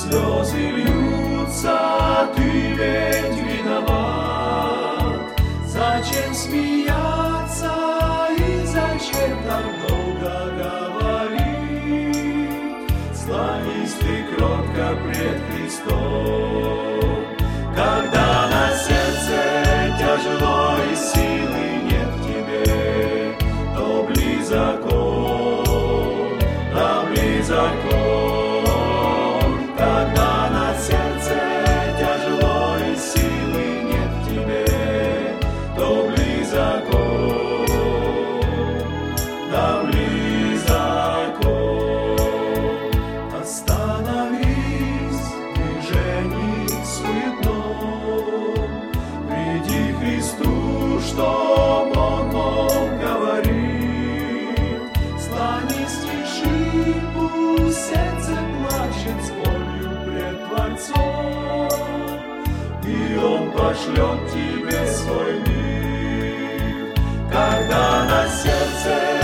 слезы льются, ты ведь виноват. Зачем смеяться и зачем так долго говорить? Склонись ты кротко пред Христом. Когда на сердце тяжело и силы нет в тебе, то близок Он, да близок Он. Когда на сердце тяжело и силы нет в тебе, то близок Он, да близок Он. Остановись в движении суетном, приди к Христу, чтоб Он мог говорить. Склонись тиши, пусть сердце плачет с болью пред Творцом, и Он пошлет тебе свой мир. Когда на сердце